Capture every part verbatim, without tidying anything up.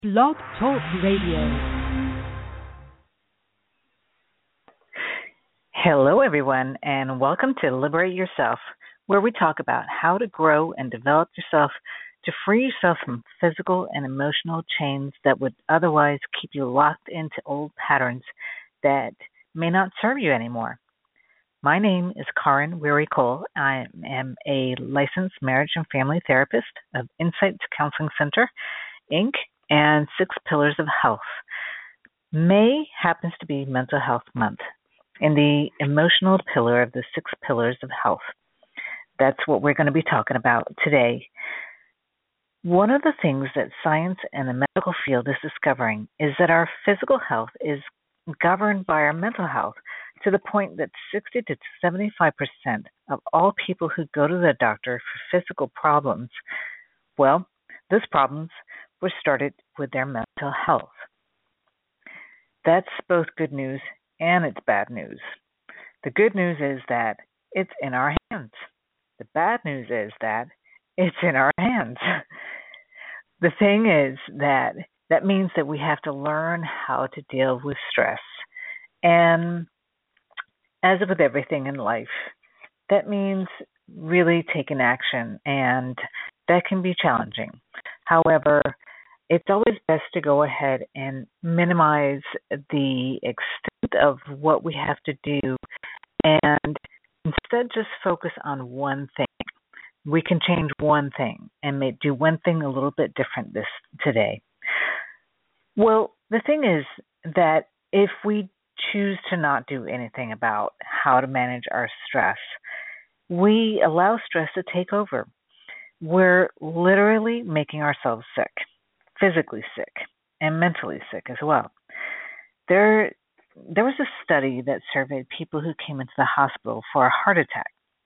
Blog Talk Radio. Hello, everyone, and welcome to Liberate Yourself, where we talk about how to grow and develop yourself to free yourself from physical and emotional chains that would otherwise keep you locked into old patterns that may not serve you anymore. My name is Karin Weary Cole. I am a licensed marriage and family therapist of Insights Counseling Center, Incorporated, and Six Pillars of Health. May happens to be Mental Health Month, and the emotional pillar of the Six Pillars of Health. That's what we're going to be talking about today. One of the things that science and the medical field is discovering is that our physical health is governed by our mental health, to the point that sixty to seventy-five percent of all people who go to the doctor for physical problems, well, those problems were started with their mental health. That's both good news and it's bad news. The good news is that it's in our hands. The bad news is that it's in our hands. The thing is that that means that we have to learn how to deal with stress. And as with everything in life, that means really taking action, and that can be challenging. However, it's always best to go ahead and minimize the extent of what we have to do and instead just focus on one thing. We can change one thing and may do one thing a little bit different this today. Well, the thing is that if we choose to not do anything about how to manage our stress, we allow stress to take over. We're literally making ourselves sick, physically sick, and mentally sick as well. There, there was a study that surveyed people who came into the hospital for a heart attack.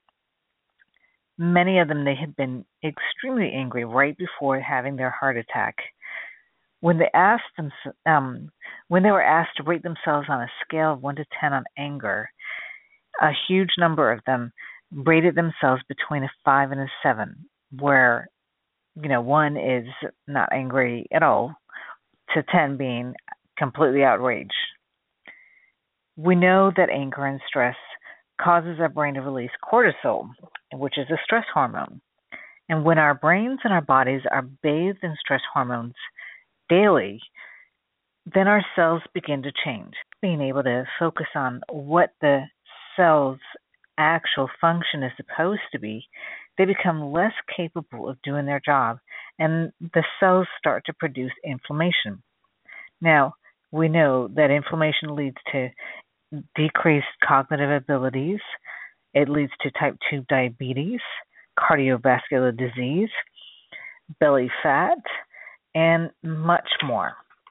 Many of them, they had been extremely angry right before having their heart attack. When they asked them, um, when they were asked to rate themselves on a scale of one to ten on anger, a huge number of them rated themselves between a five and a seven, where, you know, one is not angry at all, to ten being completely outraged. We know that anger and stress causes our brain to release cortisol, which is a stress hormone. And when our brains and our bodies are bathed in stress hormones daily, then our cells begin to change. Being able to focus on what the cell's actual function is supposed to be, they become less capable of doing their job, and the cells start to produce inflammation. Now, we know that inflammation leads to decreased cognitive abilities. It leads to type two diabetes, cardiovascular disease, belly fat, and much more.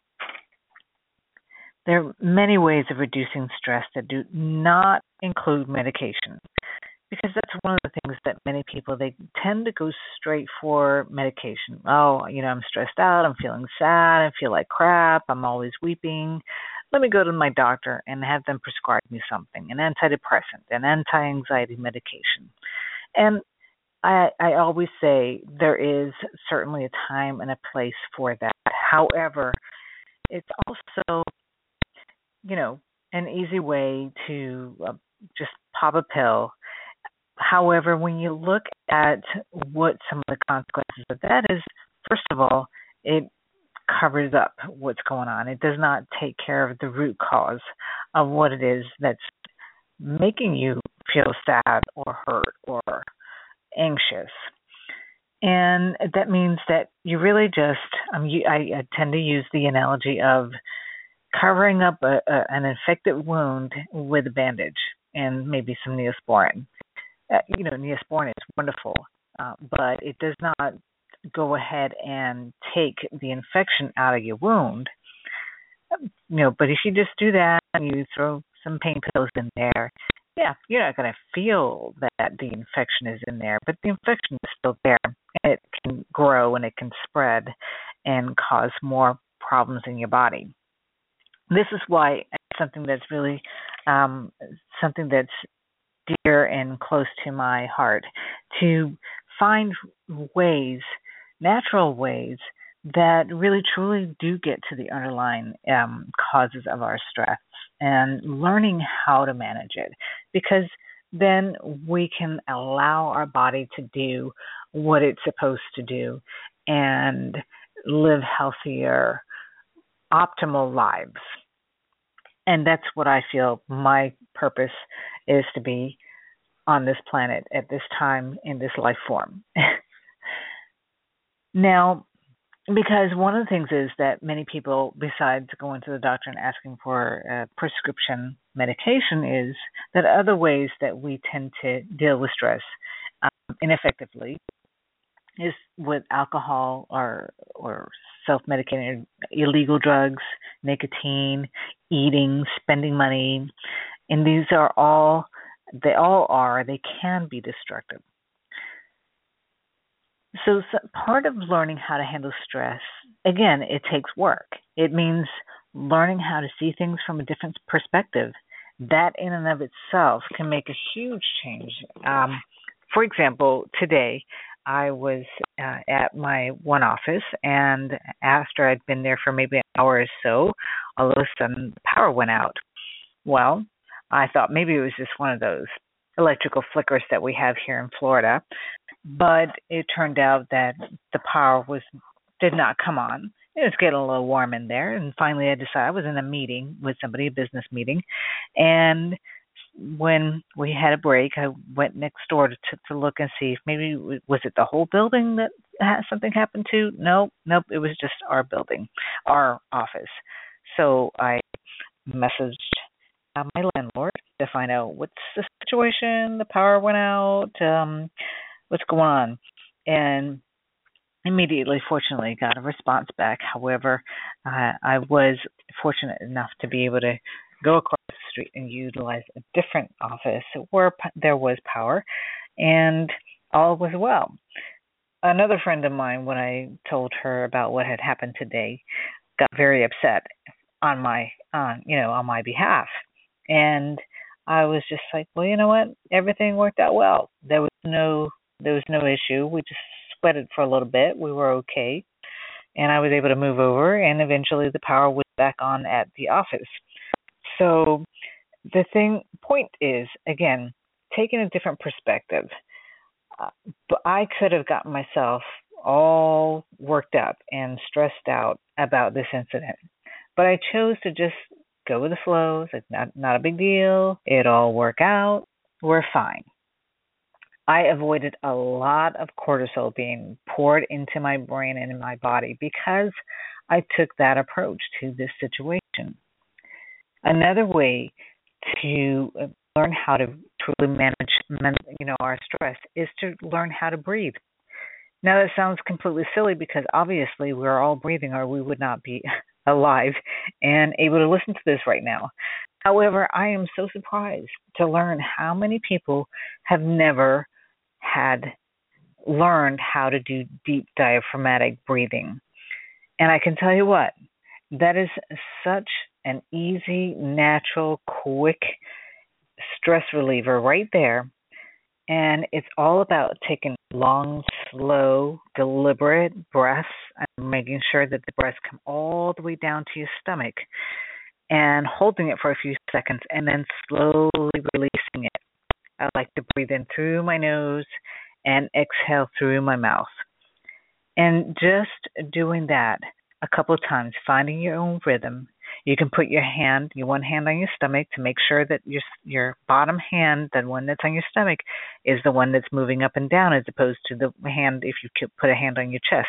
There are many ways of reducing stress that do not include medication, because that's one of the things that many people, they tend to go straight for medication. Oh, you know, I'm stressed out, I'm feeling sad, I feel like crap, I'm always weeping. Let me go to my doctor and have them prescribe me something, an antidepressant, an anti-anxiety medication. And I, I always say there is certainly a time and a place for that. However, it's also, you know, an easy way to uh, just pop a pill. However, when you look at what some of the consequences of that is, first of all, it covers up what's going on. It does not take care of the root cause of what it is that's making you feel sad or hurt or anxious. And that means that you really just, um, you, I, I tend to use the analogy of covering up a, a, an infected wound with a bandage and maybe some Neosporin. Uh, you know, Neosporin is wonderful, uh, but it does not go ahead and take the infection out of your wound. You know, but if you just do that and you throw some pain pills in there, yeah, you're not going to feel that the infection is in there, but the infection is still there, and it can grow and it can spread and cause more problems in your body. This is why it's something that's really um, something that's dear and close to my heart, to find ways, natural ways, that really truly do get to the underlying um, causes of our stress and learning how to manage it, because then we can allow our body to do what it's supposed to do and live healthier, optimal lives. And that's what I feel my purpose is, to be on this planet at this time in this life form. Now, because one of the things is that many people, besides going to the doctor and asking for a prescription medication, is that other ways that we tend to deal with stress um, ineffectively is with alcohol or or self-medicating, illegal drugs, nicotine, eating, spending money, and these are all they all are they can be destructive. So, so part of learning how to handle stress, again, it takes work. It means learning how to see things from a different perspective. That in and of itself can make a huge change. Um, for example, today I was uh, at my one office, and after I'd been there for maybe an hour or so, all of a sudden the power went out. Well, I thought maybe it was just one of those electrical flickers that we have here in Florida, but it turned out that the power was did not come on. It was getting a little warm in there, and finally I decided I was in a meeting with somebody, a business meeting, and when we had a break, I went next door to to look and see if maybe was it the whole building that had something happened to. Nope, nope, it was just our building, our office. So I messaged uh, my landlord to find out what's the situation. The power went out. Um, what's going on? And immediately, fortunately, got a response back. However, uh, I was fortunate enough to be able to go across the street and utilize a different office where p- there was power, and all was well. Another friend of mine, when I told her about what had happened today, got very upset on my, on you know, on my behalf, and I was just like, well, you know what? Everything worked out well. There was no, there was no issue. We just sweated for a little bit. We were okay, and I was able to move over, and eventually the power was back on at the office. So the thing point is, again, taking a different perspective. Uh, but I could have gotten myself all worked up and stressed out about this incident, but I chose to just go with the flow. It's like not not a big deal. It all work out. We're fine. I avoided a lot of cortisol being poured into my brain and in my body because I took that approach to this situation. Another way to uh, learn how to truly manage, men- you know, our stress is to learn how to breathe. Now that sounds completely silly because obviously we're all breathing or we would not be alive and able to listen to this right now. However, I am so surprised to learn how many people have never had learned how to do deep diaphragmatic breathing. And I can tell you what, that is such an easy, natural, quick stress reliever right there. And it's all about taking long, slow, deliberate breaths and making sure that the breaths come all the way down to your stomach and holding it for a few seconds and then slowly releasing it. I like to breathe in through my nose and exhale through my mouth. And just doing that a couple of times, finding your own rhythm. You can put your hand, your one hand on your stomach to make sure that your your bottom hand, the one that's on your stomach, is the one that's moving up and down as opposed to the hand if you could put a hand on your chest.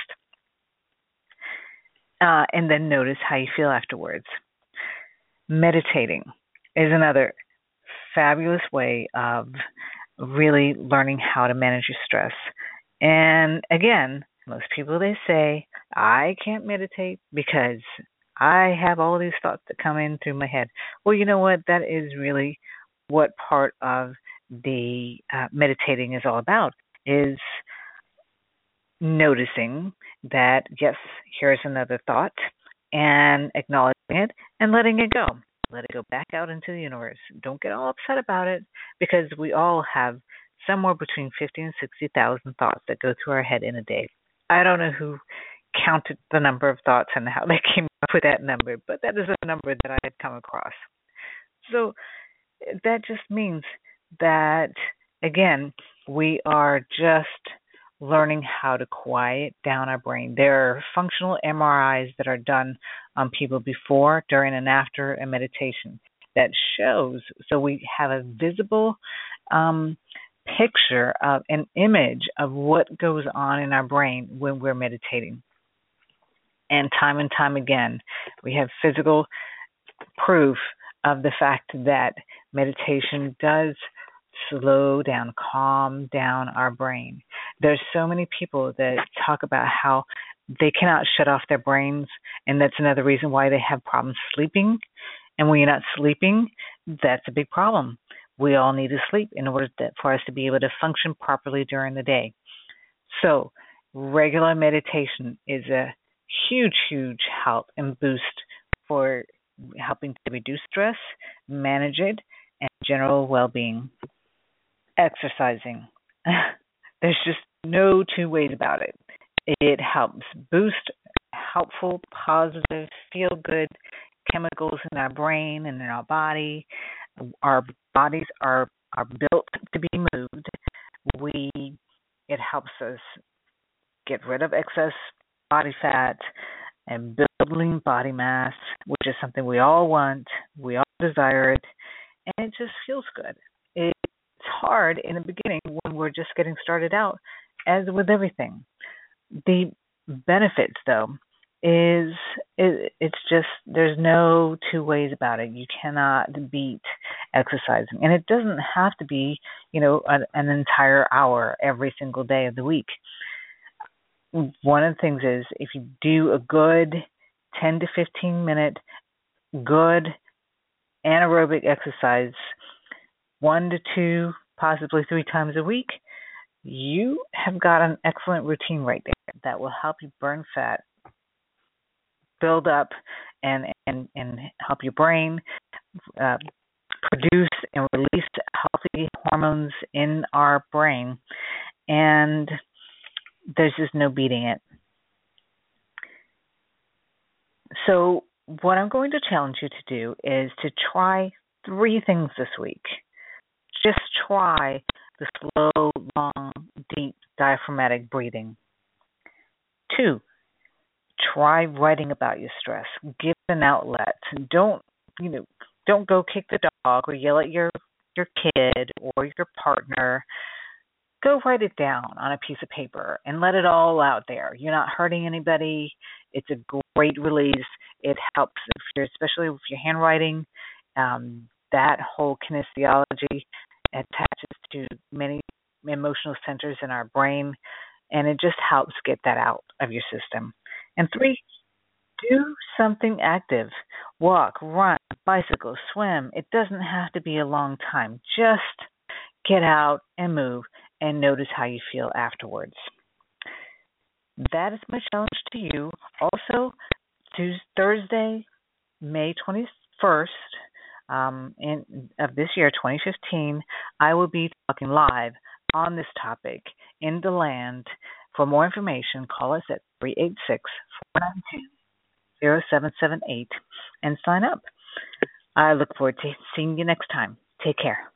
Uh, and then notice how you feel afterwards. Meditating is another fabulous way of really learning how to manage your stress. And again, most people, they say, I can't meditate because I have all these thoughts that come in through my head. Well, you know what? That is really what part of the uh, meditating is all about, is noticing that, yes, here's another thought, and acknowledging it and letting it go. Let it go back out into the universe. Don't get all upset about it because we all have somewhere between fifty and sixty thousand thoughts that go through our head in a day. I don't know who counted the number of thoughts and how they came up with that number, but that is a number that I had come across. So that just means that, again, we are just learning how to quiet down our brain. There are functional M R Is that are done on people before, during, and after a meditation that shows, so we have a visible um, picture of an image of what goes on in our brain when we're meditating. And time and time again, we have physical proof of the fact that meditation does slow down, calm down our brain. There's so many people that talk about how they cannot shut off their brains, and that's another reason why they have problems sleeping. And when you're not sleeping, that's a big problem. We all need to sleep in order to, for us to be able to function properly during the day. So regular meditation is a huge, huge help and boost for helping to reduce stress, manage it, and general well-being. Exercising. There's just no two ways about it. It helps boost helpful, positive, feel-good chemicals in our brain and in our body. Our bodies are, are built to be moved. We it helps us get rid of excess body fat and build lean body mass, which is something we all want, we all desire it, and it just feels good. It's hard in the beginning when we're just getting started out, as with everything. The benefits, though, is it, it's just, there's no two ways about it. You cannot beat exercising. And it doesn't have to be, you know, an, an entire hour every single day of the week. One of the things is if you do a good ten to fifteen minute good anaerobic exercise one to two, possibly three times a week, you have got an excellent routine right there that will help you burn fat, build up, and and, and help your brain uh, produce and release healthy hormones in our brain. And there's just no beating it. So what I'm going to challenge you to do is to try three things this week. Just try the slow, long, deep diaphragmatic breathing. Two, try writing about your stress. Give it an outlet. Don't, you know, don't go kick the dog or yell at your, your kid or your partner. Go write it down on a piece of paper and let it all out there. You're not hurting anybody. It's a great release. It helps, if you're, especially with your handwriting. Um, that whole kinesiology attaches to many emotional centers in our brain, and it just helps get that out of your system. And three, do something active. Walk, run, bicycle, swim. It doesn't have to be a long time. Just get out and move and notice how you feel afterwards. That is my challenge to you. Also, Tuesday, Thursday, May twenty-first um, in, of this year, twenty fifteen, I will be talking live on this topic in DeLand. For more information, call us at three eight six, four nine two, zero seven seven eight and sign up. I look forward to seeing you next time. Take care.